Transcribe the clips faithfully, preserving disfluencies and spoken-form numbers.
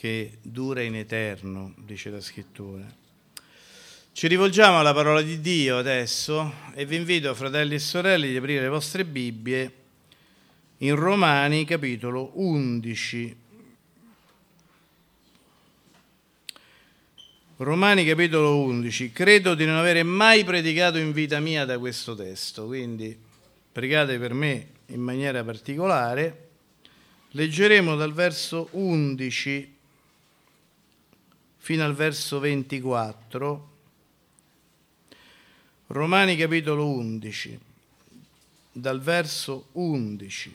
che dura in eterno, dice la Scrittura. Ci rivolgiamo alla parola di Dio adesso e vi invito, fratelli e sorelle, di aprire le vostre Bibbie in Romani capitolo undici. Romani capitolo undici. Credo di non avere mai predicato in vita mia da questo testo, quindi pregate per me in maniera particolare. Leggeremo dal verso undici fino al verso ventiquattro. Romani capitolo undici, dal verso undici.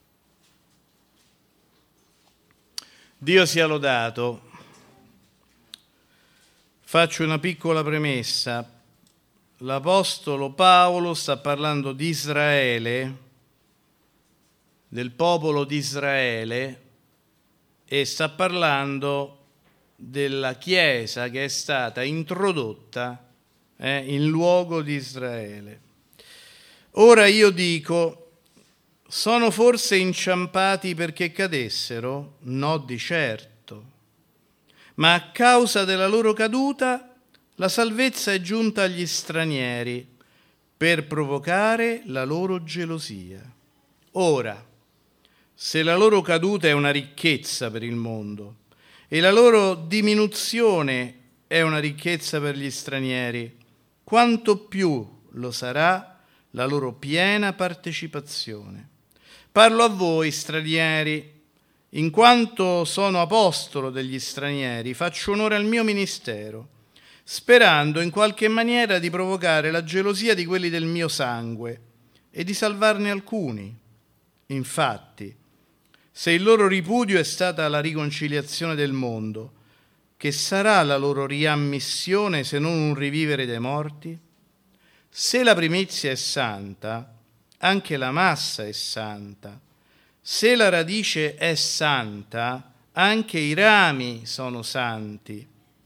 Dio sia lodato. Faccio una piccola premessa. L'Apostolo Paolo sta parlando di Israele, del popolo di Israele, e sta parlando della Chiesa che è stata introdotta eh, in luogo di Israele. Ora io dico, sono forse inciampati perché cadessero? No, di certo. Ma a causa della loro caduta la salvezza è giunta agli stranieri per provocare la loro gelosia. Ora, se la loro caduta è una ricchezza per il mondo e la loro diminuzione è una ricchezza per gli stranieri, quanto più lo sarà la loro piena partecipazione. Parlo a voi, stranieri. In quanto sono apostolo degli stranieri, faccio onore al mio ministero, sperando in qualche maniera di provocare la gelosia di quelli del mio sangue e di salvarne alcuni. Infatti, se il loro ripudio è stata la riconciliazione del mondo, che sarà la loro riammissione se non un rivivere dei morti? Se la primizia è santa, anche la massa è santa. Se la radice è santa, anche i rami sono santi.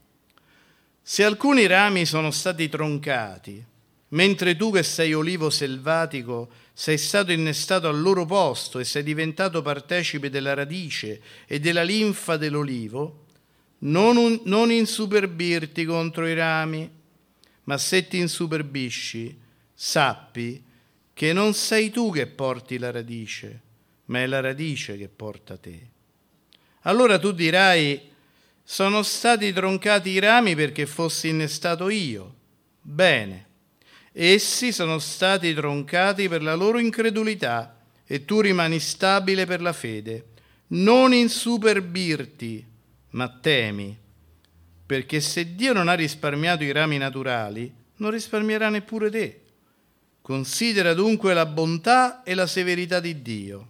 Se alcuni rami sono stati troncati, mentre tu che sei olivo selvatico sei stato innestato al loro posto e sei diventato partecipe della radice e della linfa dell'olivo, non, un, non insuperbirti contro i rami, ma se ti insuperbisci, sappi che non sei tu che porti la radice, ma è la radice che porta te. Allora tu dirai, sono stati troncati i rami perché fossi innestato io. Bene, essi sono stati troncati per la loro incredulità e tu rimani stabile per la fede. Non insuperbirti, ma temi, perché se Dio non ha risparmiato i rami naturali, non risparmierà neppure te. Considera dunque la bontà e la severità di Dio.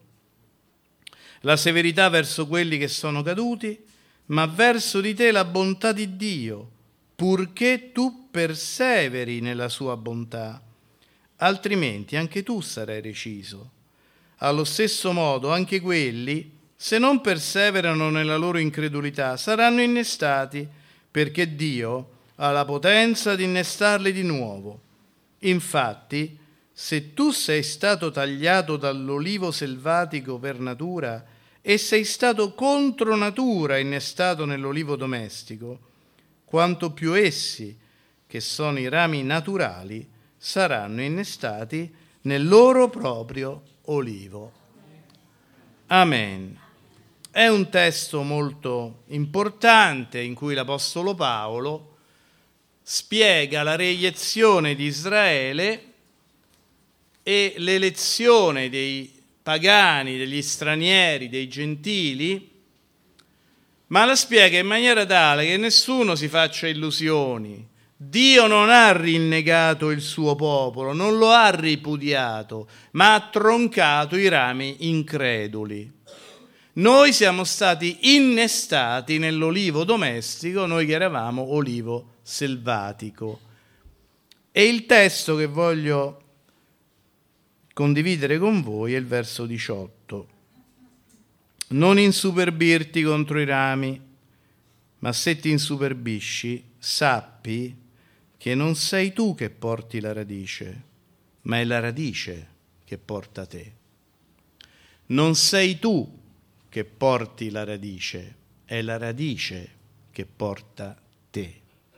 La severità verso quelli che sono caduti, ma verso di te la bontà di Dio, purché tu perseveri nella sua bontà, altrimenti anche tu sarai reciso. Allo stesso modo anche quelli, se non perseverano nella loro incredulità, saranno innestati, perché Dio ha la potenza di innestarli di nuovo. Infatti, se tu sei stato tagliato dall'olivo selvatico per natura e sei stato contro natura innestato nell'olivo domestico, quanto più essi, che sono i rami naturali, saranno innestati nel loro proprio olivo. Amen. È un testo molto importante in cui l'Apostolo Paolo spiega la reiezione di Israele e l'elezione dei pagani, degli stranieri, dei gentili, ma la spiega in maniera tale che nessuno si faccia illusioni. Dio non ha rinnegato il suo popolo, non lo ha ripudiato, ma ha troncato i rami increduli. Noi siamo stati innestati nell'olivo domestico, noi che eravamo olivo selvatico. E il testo che voglio condividere con voi è il verso diciotto. Non insuperbirti contro i rami, ma se ti insuperbisci, sappi che non sei tu che porti la radice, ma è la radice che porta te. Non sei tu che porti la radice, è la radice che porta te.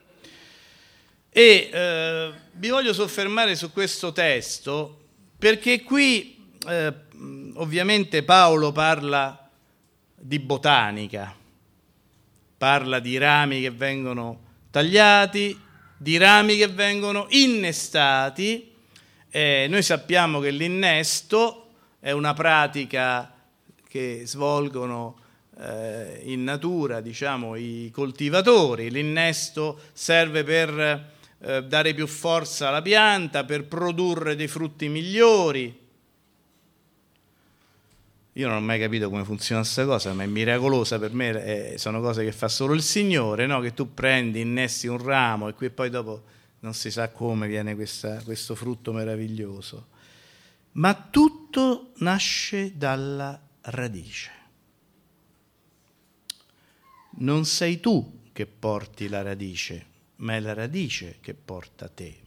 E eh, vi voglio soffermare su questo testo perché qui eh, ovviamente Paolo parla di botanica, parla di rami che vengono tagliati, di rami che vengono innestati. Eh, noi sappiamo che l'innesto è una pratica che svolgono eh, in natura, diciamo, i coltivatori. L'innesto serve per eh, dare più forza alla pianta, per produrre dei frutti migliori. Io non ho mai capito come funziona questa cosa, ma è miracolosa per me, eh, sono cose che fa solo il Signore, no? Che tu prendi, innesti un ramo e qui poi dopo non si sa come viene questa, questo frutto meraviglioso. Ma tutto nasce dalla radice. Non sei tu che porti la radice, ma è la radice che porta te.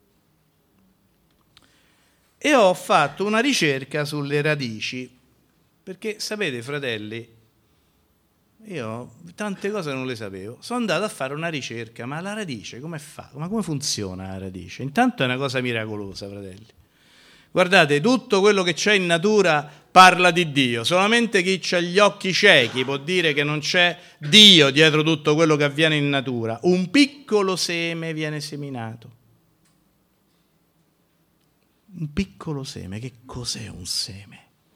E ho fatto una ricerca sulle radici, perché sapete, fratelli, io tante cose non le sapevo. Sono andato a fare una ricerca, ma la radice come fa? Ma come funziona la radice? Intanto è una cosa miracolosa, fratelli. Guardate, tutto quello che c'è in natura parla di Dio. Solamente chi ha gli occhi ciechi può dire che non c'è Dio dietro tutto quello che avviene in natura. Un piccolo seme viene seminato. Un piccolo seme. Che cos'è un seme?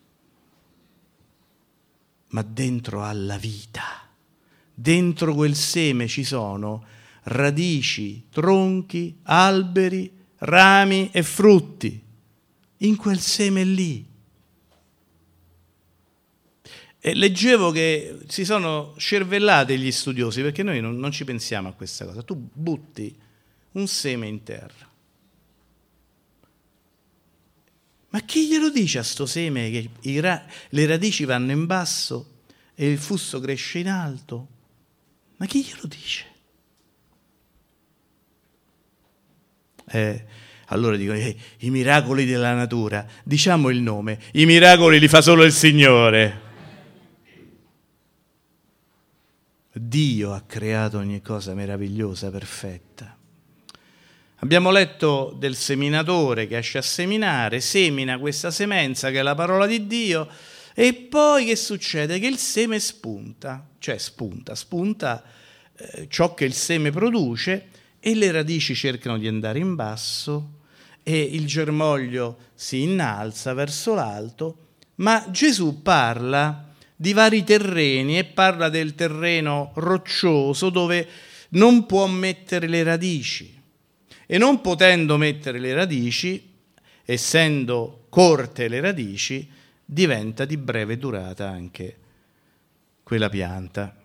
Ma dentro ha la vita. Dentro quel seme ci sono radici, tronchi, alberi, rami e frutti. In quel seme lì. E leggevo che si sono scervellati gli studiosi, perché noi non, non ci pensiamo a questa cosa. Tu butti un seme in terra. Ma chi glielo dice a sto seme che i ra- le radici vanno in basso e il fusto cresce in alto? Ma chi glielo dice? Eh, allora dico, eh, i miracoli della natura, diciamo il nome, i miracoli li fa solo il Signore. Dio ha creato ogni cosa meravigliosa, perfetta. Abbiamo letto del seminatore che esce a seminare, semina questa semenza che è la parola di Dio e poi che succede? Che il seme spunta, cioè spunta, spunta eh, ciò che il seme produce e le radici cercano di andare in basso e il germoglio si innalza verso l'alto, ma Gesù parla di vari terreni e parla del terreno roccioso dove non può mettere le radici. E non potendo mettere le radici, essendo corte le radici, diventa di breve durata anche quella pianta.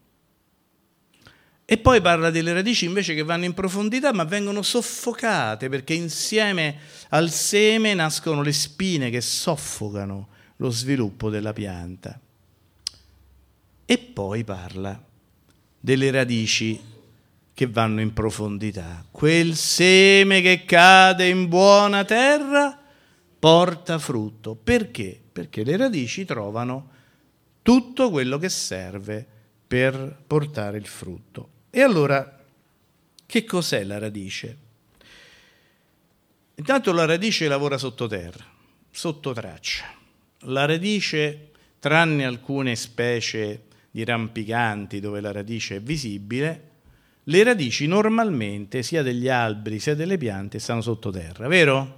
E poi parla delle radici invece che vanno in profondità, ma vengono soffocate, perché insieme al seme nascono le spine che soffocano lo sviluppo della pianta. E poi parla delle radici che vanno in profondità. Quel seme che cade in buona terra porta frutto. Perché? Perché le radici trovano tutto quello che serve per portare il frutto. E allora, che cos'è la radice? Intanto la radice lavora sottoterra, sotto traccia. La radice, tranne alcune specie di rampicanti dove la radice è visibile, le radici normalmente, sia degli alberi sia delle piante, stanno sottoterra, vero?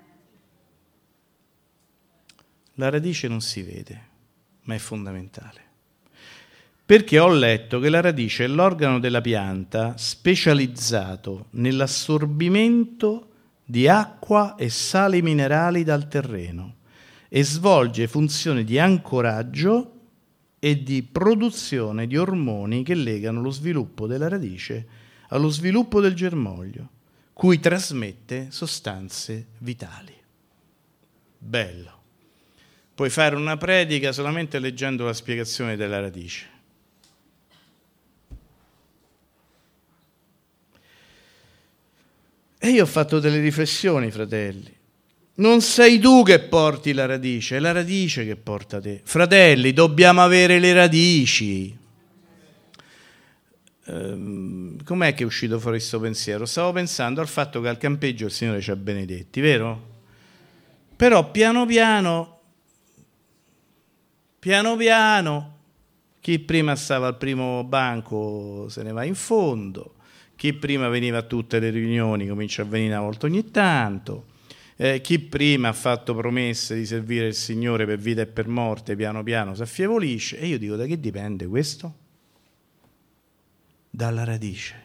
La radice non si vede, ma è fondamentale. Perché ho letto che la radice è l'organo della pianta specializzato nell'assorbimento di acqua e sali minerali dal terreno e svolge funzioni di ancoraggio e di produzione di ormoni che legano lo sviluppo della radice allo sviluppo del germoglio, cui trasmette sostanze vitali. Bello. Puoi fare una predica solamente leggendo la spiegazione della radice. E io ho fatto delle riflessioni, fratelli. Non sei tu che porti la radice, è la radice che porta te. Fratelli, dobbiamo avere le radici. ehm, com'è che è uscito fuori questo pensiero? Stavo pensando al fatto che al campeggio il Signore ci ha benedetti, vero? Però piano piano, piano piano, chi prima stava al primo banco se ne va in fondo, chi prima veniva a tutte le riunioni comincia a venire una volta ogni tanto, eh, chi prima ha fatto promesse di servire il Signore per vita e per morte, piano piano si affievolisce. E io dico, da che dipende questo? Dalla radice.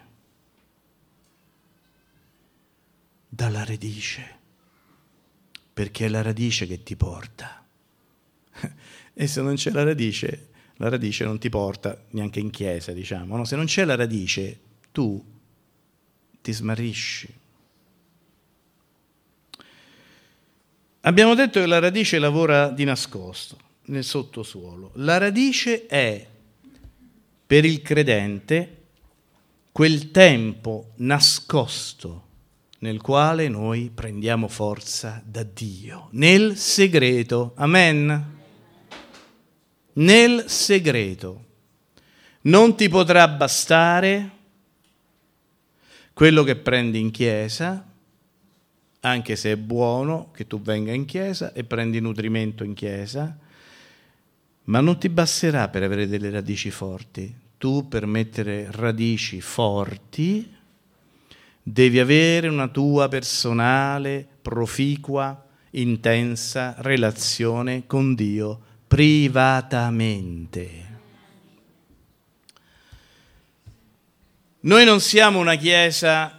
Dalla radice. Perché è la radice che ti porta. E se non c'è la radice, la radice non ti porta neanche in chiesa, diciamo. No? Se non c'è la radice, tu ti smarrisci. Abbiamo detto che la radice lavora di nascosto, nel sottosuolo. La radice è, per il credente, quel tempo nascosto nel quale noi prendiamo forza da Dio, nel segreto. Amen? Nel segreto. Non ti potrà bastare quello che prendi in chiesa, anche se è buono che tu venga in chiesa e prendi nutrimento in chiesa, ma non ti basterà per avere delle radici forti. Tu, per mettere radici forti, devi avere una tua personale, proficua, intensa relazione con Dio privatamente. Noi non siamo una chiesa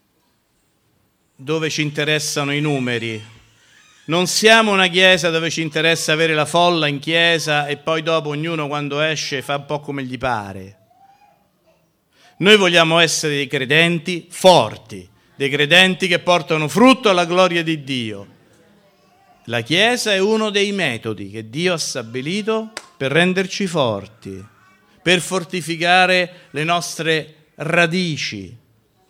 dove ci interessano i numeri, non siamo una chiesa dove ci interessa avere la folla in chiesa e poi dopo ognuno quando esce fa un po' come gli pare. Noi vogliamo essere dei credenti forti, dei credenti che portano frutto alla gloria di Dio. La chiesa è uno dei metodi che Dio ha stabilito per renderci forti, per fortificare le nostre radici.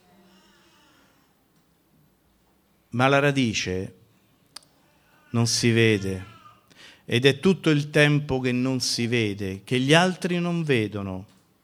Ma la radice non si vede ed è tutto il tempo che non si vede, che gli altri non vedono,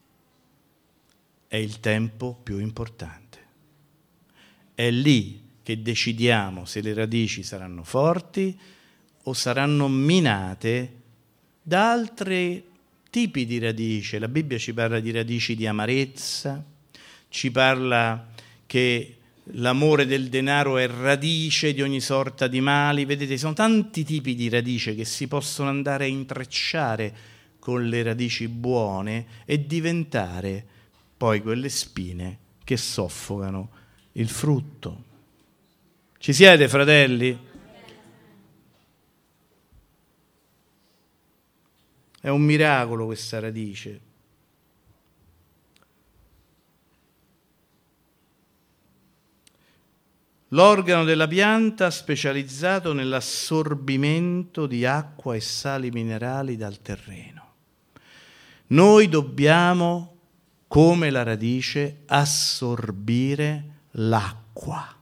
è il tempo più importante. È lì che decidiamo se le radici saranno forti o saranno minate da altri tipi di radici. La Bibbia ci parla di radici di amarezza, ci parla che l'amore del denaro è radice di ogni sorta di mali. Vedete, sono tanti tipi di radice che si possono andare a intrecciare con le radici buone e diventare poi quelle spine che soffocano il frutto. Ci siete, fratelli? È un miracolo questa radice. L'organo della pianta specializzato nell'assorbimento di acqua e sali minerali dal terreno. Noi dobbiamo, come la radice, assorbire l'acqua.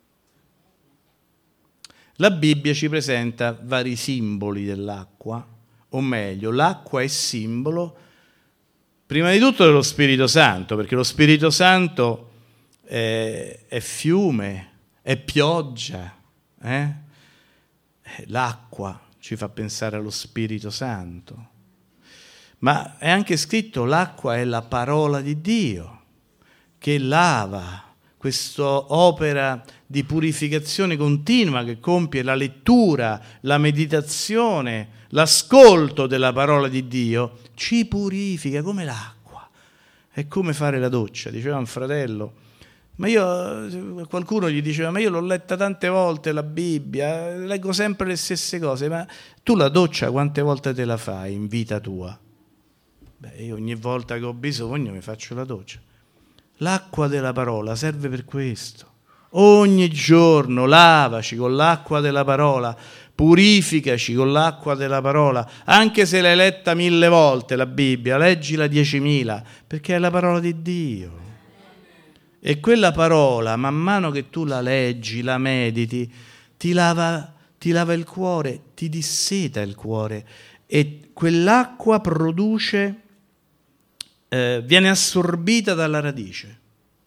La Bibbia ci presenta vari simboli dell'acqua, o meglio, l'acqua è simbolo, prima di tutto, dello Spirito Santo, perché lo Spirito Santo è, è fiume, è pioggia, eh? L'acqua ci fa pensare allo Spirito Santo, ma è anche scritto l'acqua è la parola di Dio che lava, questa opera di purificazione continua che compie la lettura, la meditazione, l'ascolto della parola di Dio, ci purifica come l'acqua. È come fare la doccia, diceva un fratello. Ma io, qualcuno gli diceva, ma io l'ho letta tante volte la Bibbia, leggo sempre le stesse cose, ma tu la doccia quante volte te la fai in vita tua? Beh, io ogni volta che ho bisogno mi faccio la doccia. L'acqua della parola serve per questo. Ogni giorno lavaci con l'acqua della parola, purificaci con l'acqua della parola, anche se l'hai letta mille volte la Bibbia, leggila diecimila, perché è la parola di Dio. E quella parola, man mano che tu la leggi, la mediti, ti lava, ti lava il cuore, ti disseta il cuore e quell'acqua produce eh, viene assorbita dalla radice.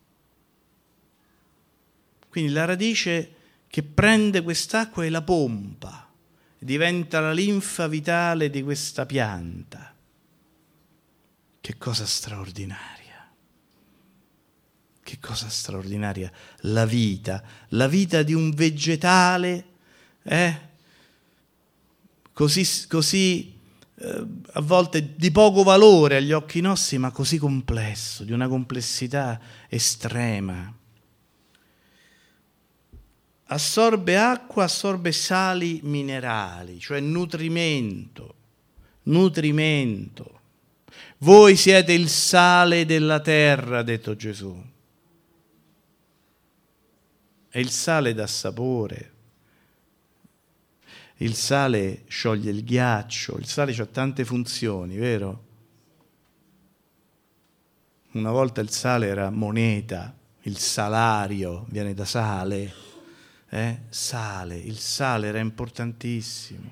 Quindi la radice che prende quest'acqua e la pompa, diventa la linfa vitale di questa pianta. Che cosa straordinaria! Che cosa straordinaria! La vita, la vita di un vegetale, eh? così, così eh, a volte di poco valore agli occhi nostri, ma così complesso, di una complessità estrema. Assorbe acqua, assorbe sali minerali, cioè nutrimento, nutrimento. Voi siete il sale della terra, ha detto Gesù. E il sale dà sapore. Il sale scioglie il ghiaccio, il sale ha tante funzioni, vero? Una volta il sale era moneta, il salario viene da sale, eh? Sale, il sale era importantissimo.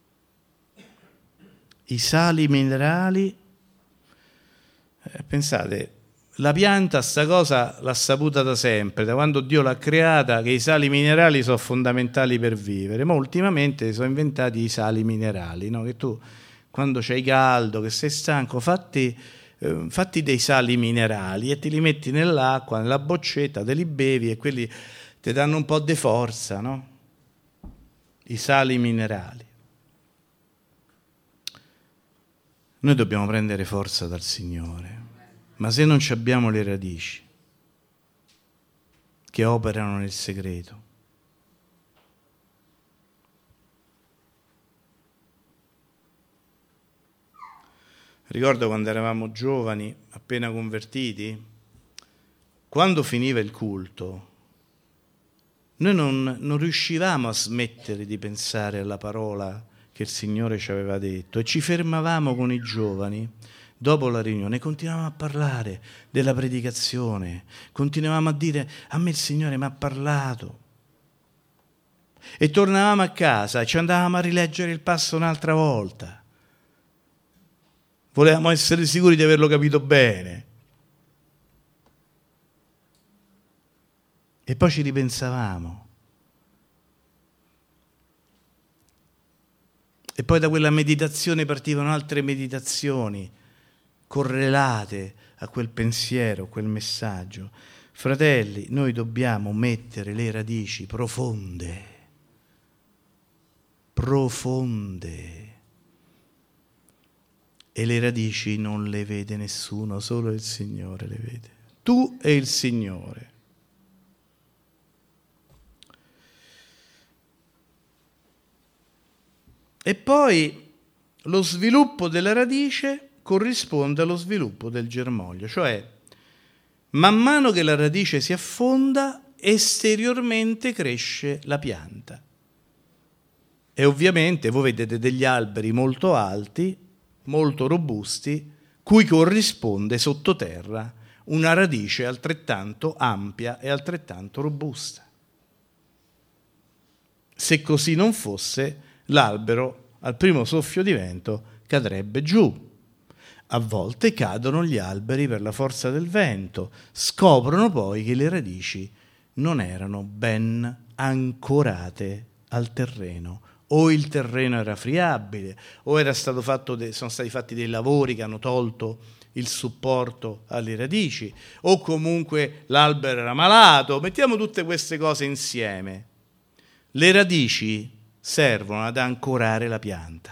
I sali minerali, eh, pensate, la pianta sta cosa l'ha saputa da sempre, da quando Dio l'ha creata, che i sali minerali sono fondamentali per vivere, ma ultimamente sono inventati i sali minerali, no? Che tu quando c'hai caldo, che sei stanco, fatti, eh, fatti dei sali minerali e te li metti nell'acqua, nella boccetta, te li bevi e quelli ti danno un po' di forza, no? I sali minerali. Noi dobbiamo prendere forza dal Signore. Ma se non abbiamo le radici che operano nel segreto, ricordo quando eravamo giovani, appena convertiti, quando finiva il culto, noi non, non riuscivamo a smettere di pensare alla parola che il Signore ci aveva detto e ci fermavamo con i giovani. Dopo la riunione continuavamo a parlare della predicazione, continuavamo a dire: a me il Signore mi ha parlato. E tornavamo a casa e ci andavamo a rileggere il passo un'altra volta. Volevamo essere sicuri di averlo capito bene. E poi ci ripensavamo. E poi da quella meditazione partivano altre meditazioni correlate a quel pensiero, a quel messaggio. Fratelli, noi dobbiamo mettere le radici profonde, profonde. E le radici non le vede nessuno, solo il Signore le vede. Tu e il Signore. E poi lo sviluppo della radice corrisponde allo sviluppo del germoglio, cioè man mano che la radice si affonda, esteriormente cresce la pianta. E ovviamente voi vedete degli alberi molto alti, molto robusti, cui corrisponde sottoterra una radice altrettanto ampia e altrettanto robusta. Se così non fosse, l'albero al primo soffio di vento cadrebbe giù. A volte cadono gli alberi per la forza del vento, scoprono poi che le radici non erano ben ancorate al terreno, o il terreno era friabile, o era stato fatto de- sono stati fatti dei lavori che hanno tolto il supporto alle radici, o comunque l'albero era malato. Mettiamo tutte queste cose insieme. Le radici servono ad ancorare la pianta.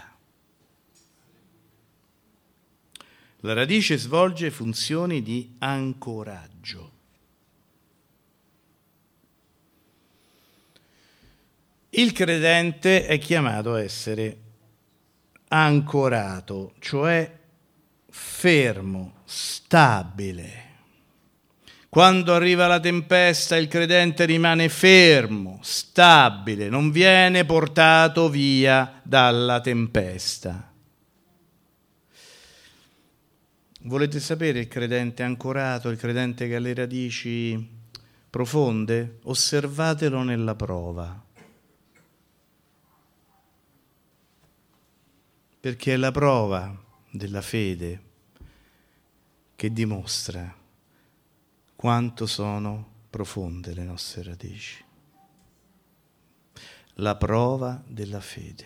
La radice svolge funzioni di ancoraggio. Il credente è chiamato a essere ancorato, cioè fermo, stabile. Quando arriva la tempesta, il credente rimane fermo, stabile, non viene portato via dalla tempesta. Volete sapere il credente ancorato, il credente che ha le radici profonde? Osservatelo nella prova. Perché è la prova della fede che dimostra quanto sono profonde le nostre radici. La prova della fede.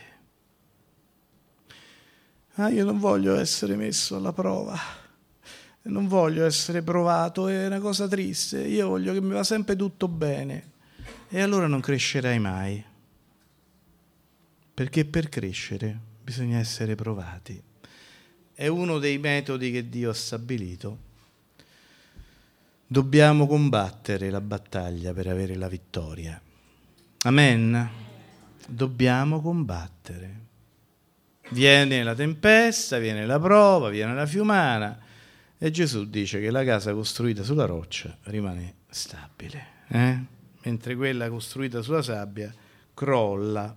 Ah, io non voglio essere messo alla prova, non voglio essere provato, è una cosa triste, io voglio che mi va sempre tutto bene. E allora non crescerai mai, perché per crescere bisogna essere provati. È uno dei metodi che Dio ha stabilito. Dobbiamo combattere la battaglia per avere la vittoria. Amen? Dobbiamo combattere. Viene la tempesta, viene la prova, viene la fiumana e Gesù dice che la casa costruita sulla roccia rimane stabile, eh? Mentre quella costruita sulla sabbia crolla.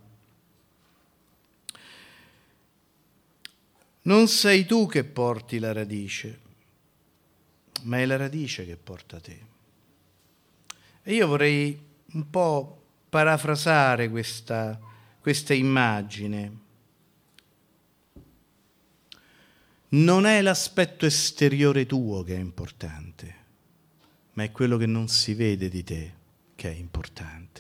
Non sei tu che porti la radice, ma è la radice che porta te. E io vorrei un po' parafrasare questa, questa immagine. Non è l'aspetto esteriore tuo che è importante, ma è quello che non si vede di te che è importante.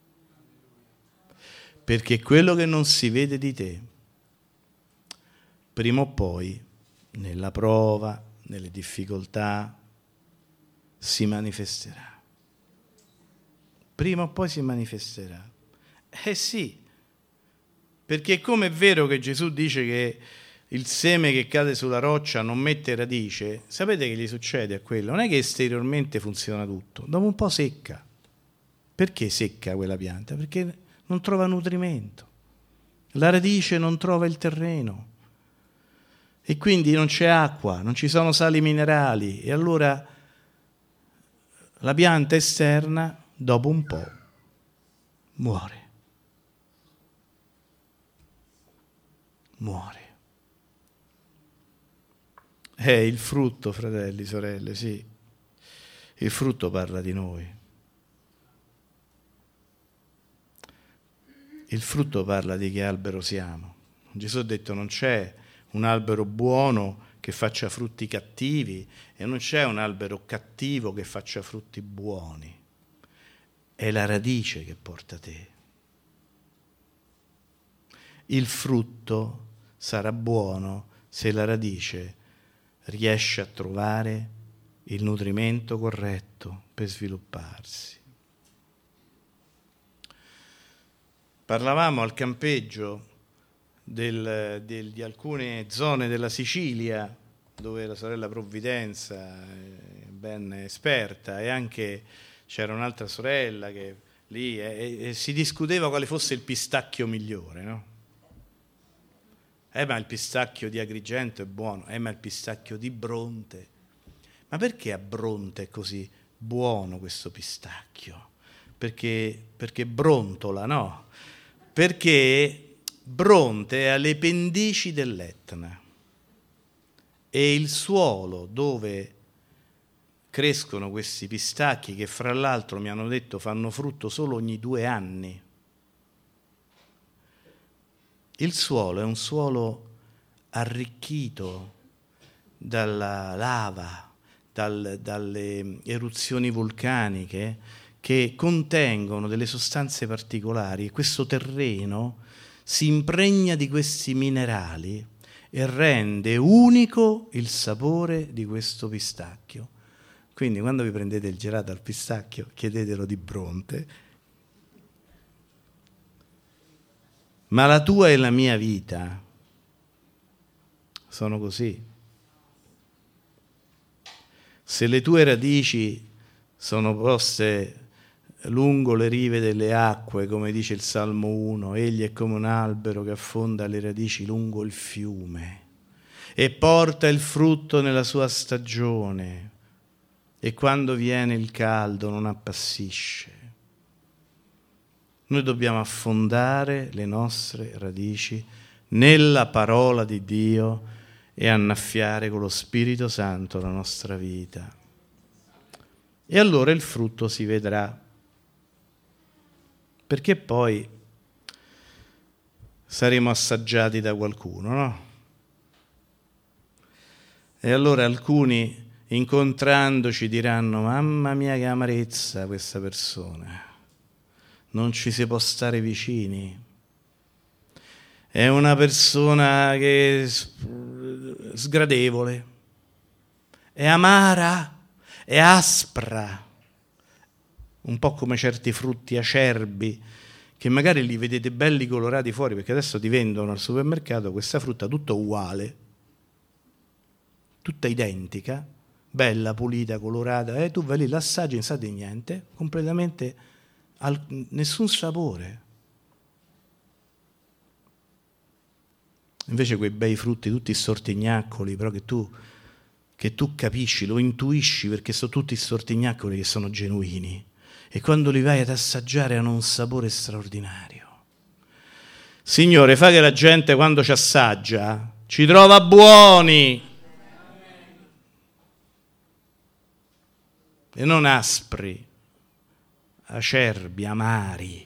Perché quello che non si vede di te, prima o poi, nella prova, nelle difficoltà, si manifesterà. Prima o poi si manifesterà. Eh sì, perché come è vero che Gesù dice che il seme che cade sulla roccia non mette radice, sapete che gli succede a quello? Non è che esteriormente funziona tutto, dopo un po' secca. Perché secca quella pianta? Perché non trova nutrimento. La radice non trova il terreno. E quindi non c'è acqua, non ci sono sali minerali e allora la pianta esterna dopo un po' muore. Muore. È il frutto, fratelli, sorelle, sì. Il frutto parla di noi. Il frutto parla di che albero siamo. Gesù ha detto non c'è un albero buono che faccia frutti cattivi e non c'è un albero cattivo che faccia frutti buoni. È la radice che porta te. Il frutto sarà buono se la radice riesce a trovare il nutrimento corretto per svilupparsi. Parlavamo al campeggio del, del, di alcune zone della Sicilia dove la sorella Provvidenza è ben esperta e anche c'era un'altra sorella che lì e, e si discuteva quale fosse il pistacchio migliore, no? Eh ma il pistacchio di Agrigento è buono, eh ma il pistacchio di Bronte. Ma perché a Bronte è così buono questo pistacchio? Perché, perché brontola, no? Perché Bronte è alle pendici dell'Etna e il suolo dove crescono questi pistacchi, che fra l'altro mi hanno detto fanno frutto solo ogni due anni, il suolo è un suolo arricchito dalla lava, dal, dalle eruzioni vulcaniche che contengono delle sostanze particolari e questo terreno si impregna di questi minerali e rende unico il sapore di questo pistacchio. Quindi quando vi prendete il gelato al pistacchio chiedetelo di Bronte. Ma la tua e la mia vita sono così. Se le tue radici sono poste lungo le rive delle acque, come dice il Salmo uno, egli è come un albero che affonda le radici lungo il fiume e porta il frutto nella sua stagione e quando viene il caldo non appassisce. Noi dobbiamo affondare le nostre radici nella parola di Dio e annaffiare con lo Spirito Santo la nostra vita. E allora il frutto si vedrà. Perché poi saremo assaggiati da qualcuno, no? E allora alcuni incontrandoci diranno: mamma mia che amarezza questa persona, non ci si può stare vicini, è una persona che è sgradevole, è amara, è aspra, un po' come certi frutti acerbi che magari li vedete belli colorati fuori, perché adesso ti vendono al supermercato questa frutta tutta uguale, tutta identica, bella, pulita, colorata, e eh, tu vai lì, l'assaggi, non sa di niente, completamente al, nessun sapore. Invece quei bei frutti, tutti stortignaccoli, però che tu, che tu capisci, lo intuisci, perché sono tutti stortignaccoli che sono genuini. E quando li vai ad assaggiare hanno un sapore straordinario. Signore, fa che la gente quando ci assaggia ci trova buoni e non aspri, acerbi, amari.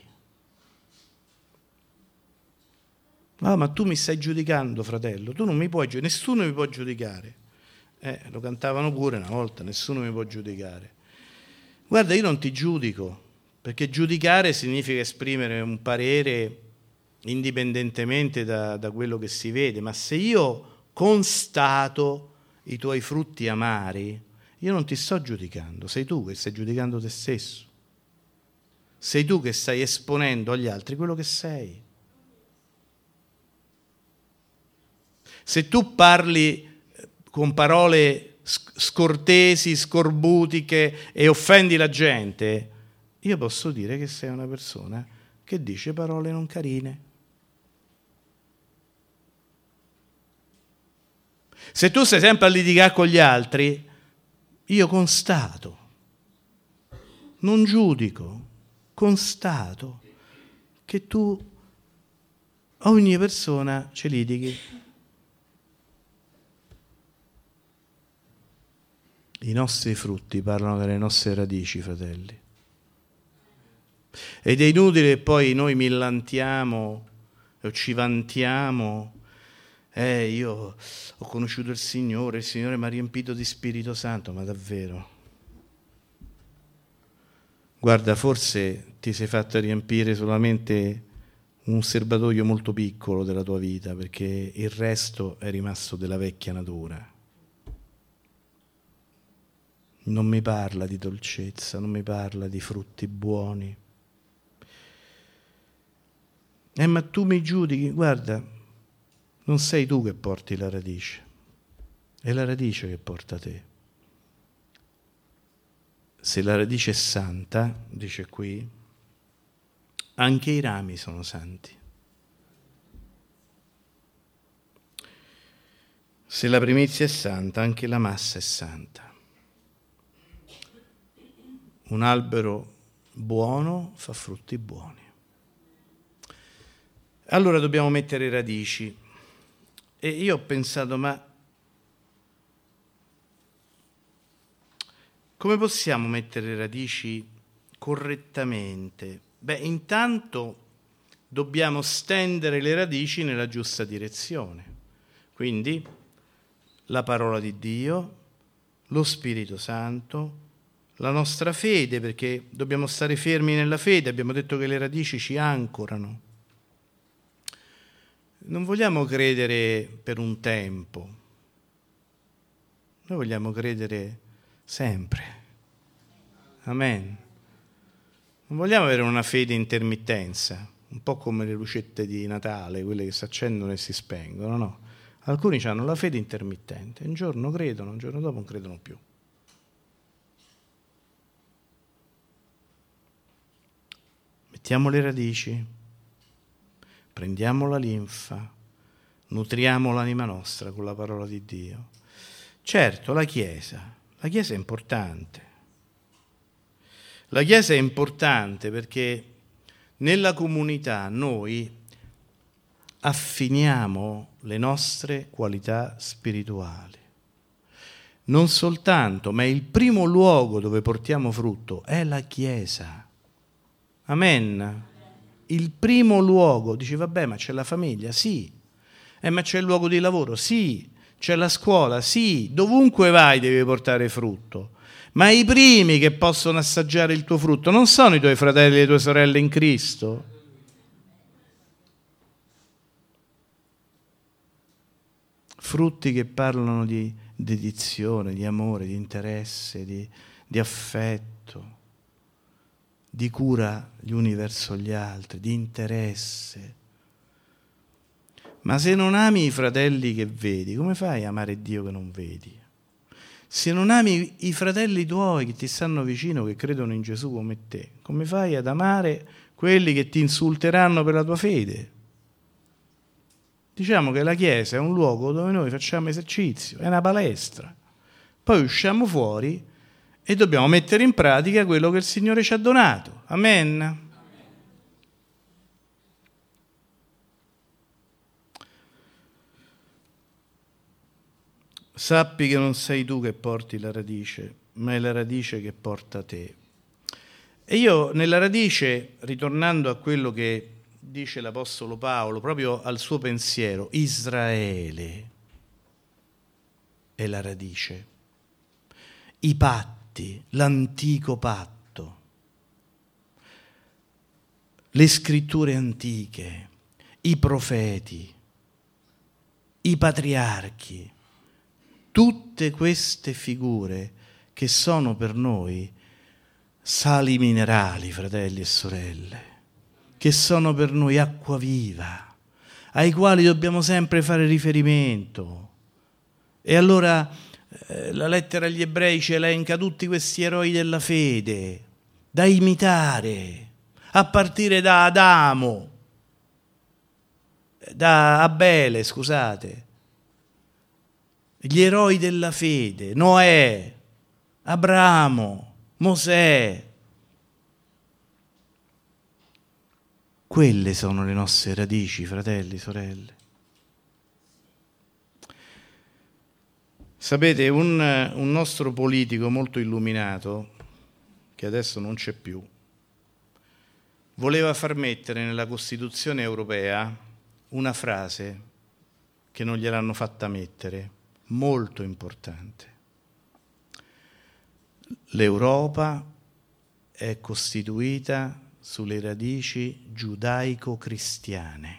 Ah, ma tu mi stai giudicando, fratello, tu non mi puoi giudicare, nessuno mi può giudicare. Eh, lo cantavano pure una volta, nessuno mi può giudicare. Guarda, io non ti giudico, perché giudicare significa esprimere un parere indipendentemente da, da quello che si vede, ma se io constato i tuoi frutti amari, io non ti sto giudicando, sei tu che stai giudicando te stesso, sei tu che stai esponendo agli altri quello che sei. Se tu parli con parole scortesi, scorbutiche e offendi la gente, io posso dire che sei una persona che dice parole non carine. Se tu stai sempre a litigare con gli altri, io constato, non giudico, constato che tu ogni persona ci litighi. I nostri frutti parlano delle nostre radici, fratelli. Ed è inutile che poi noi millantiamo o ci vantiamo. Eh, io ho conosciuto il Signore, il Signore mi ha riempito di Spirito Santo, ma davvero? Guarda, forse ti sei fatto riempire solamente un serbatoio molto piccolo della tua vita, perché il resto è rimasto della vecchia natura. Non mi parla di dolcezza, non mi parla di frutti buoni. Eh, ma tu mi giudichi? Guarda, non sei tu che porti la radice, è la radice che porta te. Se la radice è santa, dice qui, anche i rami sono santi. Se la primizia è santa, anche la massa è santa. Un albero buono fa frutti buoni. Allora dobbiamo mettere radici. E io ho pensato, ma come possiamo mettere radici correttamente? Beh, intanto dobbiamo stendere le radici nella giusta direzione. Quindi la parola di Dio, lo Spirito Santo, la nostra fede, perché dobbiamo stare fermi nella fede, abbiamo detto che le radici ci ancorano. Non vogliamo credere per un tempo, noi vogliamo credere sempre. Amen. Non vogliamo avere una fede intermittenza, un po' come le lucette di Natale, quelle che si accendono e si spengono, no? Alcuni hanno la fede intermittente, un giorno credono, un giorno dopo non credono più. Mettiamo le radici, prendiamo la linfa, nutriamo l'anima nostra con la parola di Dio. Certo, la Chiesa, la Chiesa è importante. La Chiesa è importante perché nella comunità noi affiniamo le nostre qualità spirituali. Non soltanto, ma il primo luogo dove portiamo frutto è la Chiesa. Amen. Il primo luogo, dici vabbè, ma c'è la famiglia? Sì. Eh, ma c'è il luogo di lavoro? Sì. c'è la scuola, sì, dovunque vai devi portare frutto, ma i primi che possono assaggiare il tuo frutto non sono i tuoi fratelli e le tue sorelle in Cristo? Frutti che parlano di dedizione, di amore, di interesse, di, di affetto, di cura gli uni verso gli altri, di interesse. Ma se non ami i fratelli che vedi, come fai a amare Dio che non vedi? Se non ami i fratelli tuoi che ti stanno vicino, che credono in Gesù come te, come fai ad amare quelli che ti insulteranno per la tua fede? Diciamo che la Chiesa è un luogo dove noi facciamo esercizio, è una palestra. Poi usciamo fuori e dobbiamo mettere in pratica quello che il Signore ci ha donato. Amen. Sappi che non sei tu che porti la radice, ma è la radice che porta te. E io nella radice, ritornando a quello che dice l'Apostolo Paolo, proprio al suo pensiero, Israele è la radice, i patti, l'antico patto, le scritture antiche, i profeti, i patriarchi, tutte queste figure che sono per noi sali minerali, fratelli e sorelle, che sono per noi acqua viva, ai quali dobbiamo sempre fare riferimento. E allora eh, la lettera agli ebrei ci elenca tutti questi eroi della fede, da imitare, a partire da Adamo, da Abele, scusate, gli eroi della fede, Noè, Abramo, Mosè. Quelle sono le nostre radici, fratelli, sorelle. Sapete, un, un nostro politico molto illuminato, che adesso non c'è più, voleva far mettere nella Costituzione europea una frase che non gliel'hanno fatta mettere, molto importante. L'Europa è costituita sulle radici giudaico-cristiane.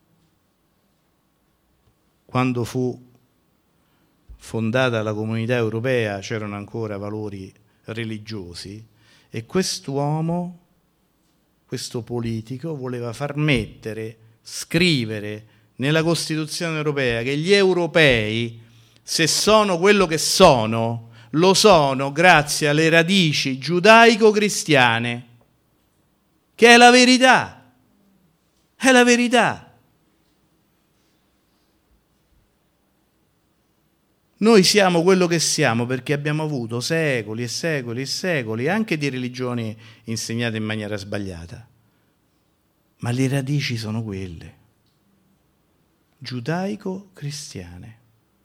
Quando fu fondata la Comunità Europea c'erano ancora valori religiosi e quest'uomo, questo politico, voleva far mettere, scrivere nella Costituzione Europea che gli europei, se sono quello che sono, lo sono grazie alle radici giudaico-cristiane, che è la verità, è la verità. Noi siamo quello che siamo perché abbiamo avuto secoli e secoli e secoli anche di religioni insegnate in maniera sbagliata, ma le radici sono quelle, giudaico-cristiane.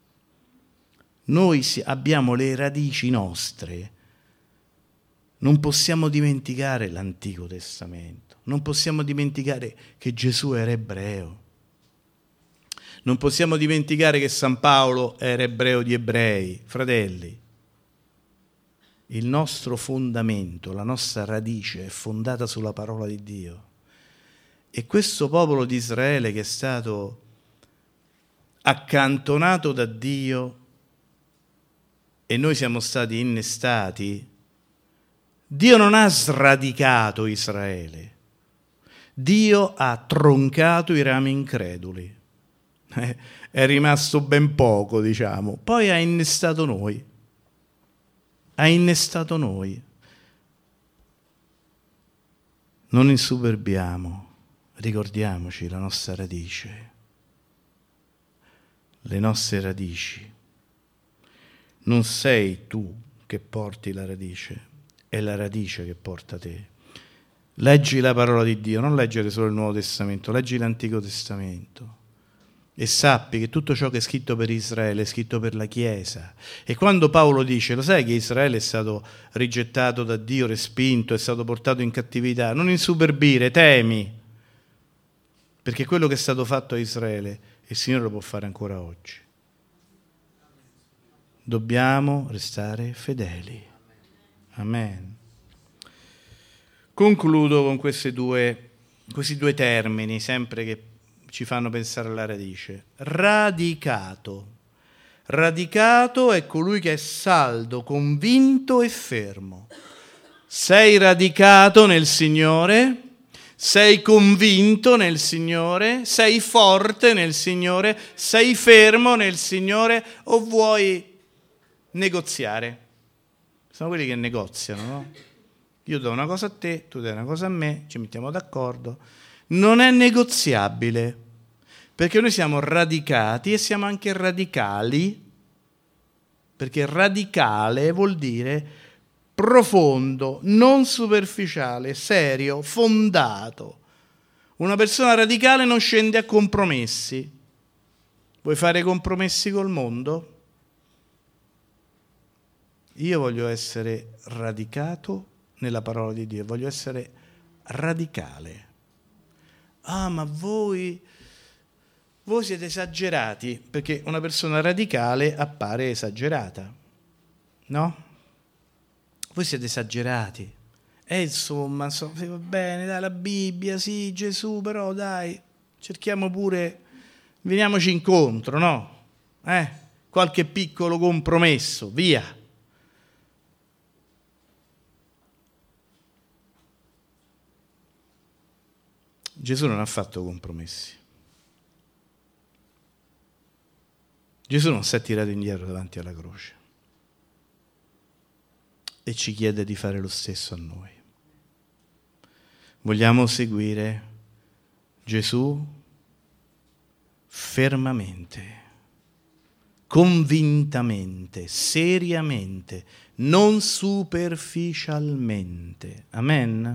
Noi abbiamo le radici nostre. Non possiamo dimenticare l'Antico Testamento, non possiamo dimenticare che Gesù era ebreo, non possiamo dimenticare che San Paolo era ebreo di ebrei. Fratelli, il nostro fondamento, la nostra radice è fondata sulla parola di Dio. E questo popolo di Israele che è stato accantonato da Dio e noi siamo stati innestati, Dio non ha sradicato Israele, Dio ha troncato i rami increduli, eh, è rimasto ben poco, diciamo, poi ha innestato noi, ha innestato noi. Non insuperbiamo, ricordiamoci la nostra radice, le nostre radici. Non sei tu che porti la radice, è la radice che porta te. Leggi la parola di Dio, non leggere solo il Nuovo Testamento, leggi l'Antico Testamento e sappi che tutto ciò che è scritto per Israele è scritto per la Chiesa. E quando Paolo dice, lo sai che Israele è stato rigettato da Dio, respinto, è stato portato in cattività, non insuperbire, temi, perché quello che è stato fatto a Israele il Signore lo può fare ancora oggi. dobbiamo restare fedeli. Amen. Concludo con questi due, questi due termini, sempre che ci fanno pensare alla radice. Radicato. Radicato è colui che è saldo, convinto e fermo. Sei radicato nel Signore, sei convinto nel Signore, sei forte nel Signore, sei fermo nel Signore, o vuoi negoziare? Sono quelli che negoziano, no? Io do una cosa a te, tu dai una cosa a me, ci mettiamo d'accordo. Non è negoziabile, perché noi siamo radicati e siamo anche radicali, perché radicale vuol dire profondo, non superficiale, serio, fondato. Una persona radicale non scende a compromessi. Vuoi fare compromessi col mondo? Io voglio essere radicato nella parola di Dio, voglio essere radicale. Ah, ma voi, voi siete esagerati, perché una persona radicale appare esagerata, no? Voi siete esagerati. E insomma, insomma, va bene, dai, la Bibbia, sì, Gesù, però dai, cerchiamo pure, veniamoci incontro, no? Eh? Qualche piccolo compromesso, via. Gesù non ha fatto compromessi. Gesù non si è tirato indietro davanti alla croce e ci chiede di fare lo stesso a noi. Vogliamo seguire Gesù fermamente, convintamente, seriamente, non superficialmente. Amen?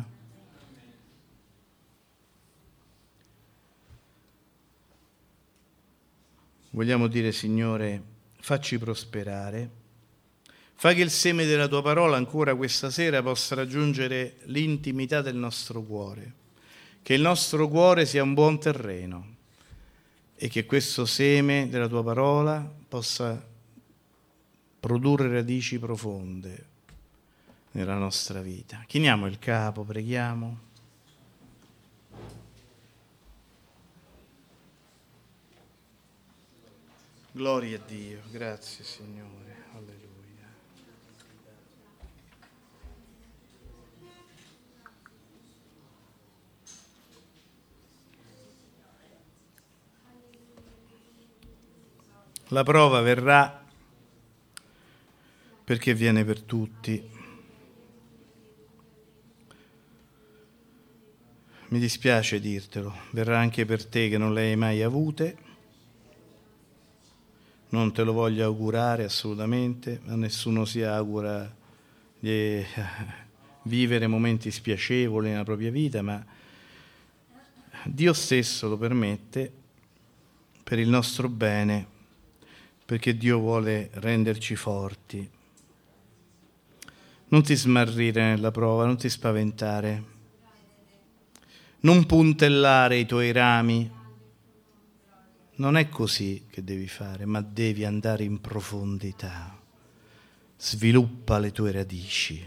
Vogliamo dire, Signore, facci prosperare. Fa che il seme della tua parola ancora questa sera possa raggiungere l'intimità del nostro cuore, che il nostro cuore sia un buon terreno e che questo seme della tua parola possa produrre radici profonde nella nostra vita. Chiniamo il capo, preghiamo. Gloria a Dio, grazie Signore, alleluia. La prova verrà perché viene per tutti. Mi dispiace dirtelo, verrà anche per te che non le hai mai avute. Non te lo voglio augurare assolutamente, a nessuno si augura di vivere momenti spiacevoli nella propria vita, ma Dio stesso lo permette per il nostro bene, perché Dio vuole renderci forti. Non ti smarrire nella prova, non ti spaventare, non puntellare i tuoi rami. Non è così che devi fare, ma devi andare in profondità. Sviluppa le tue radici,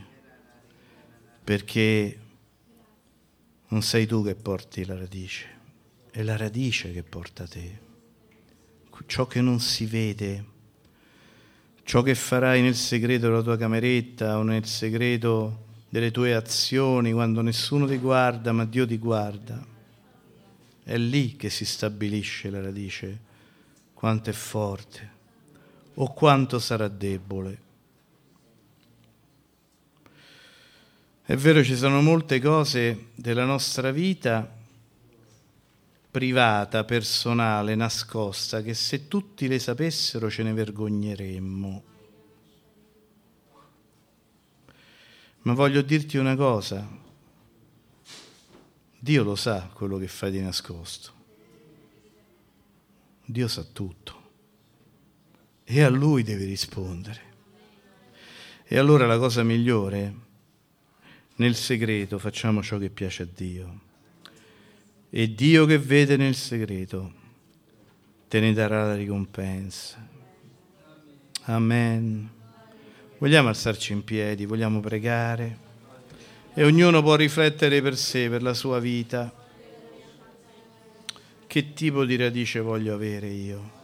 perché non sei tu che porti la radice, è la radice che porta te. Ciò che non si vede, ciò che farai nel segreto della tua cameretta o nel segreto delle tue azioni, quando nessuno ti guarda, ma Dio ti guarda, è lì che si stabilisce la radice, quanto è forte o quanto sarà debole. È vero, ci sono molte cose della nostra vita privata, personale, nascosta, che se tutti le sapessero ce ne vergogneremmo. Ma voglio dirti una cosa, Dio lo sa quello che fai di nascosto. Dio sa tutto e a Lui devi rispondere. E allora la cosa migliore, nel segreto facciamo ciò che piace a Dio. E Dio che vede nel segreto te ne darà la ricompensa. Amen. Vogliamo alzarci in piedi, vogliamo pregare e ognuno può riflettere per sé, per la sua vita. Che tipo di radice voglio avere io?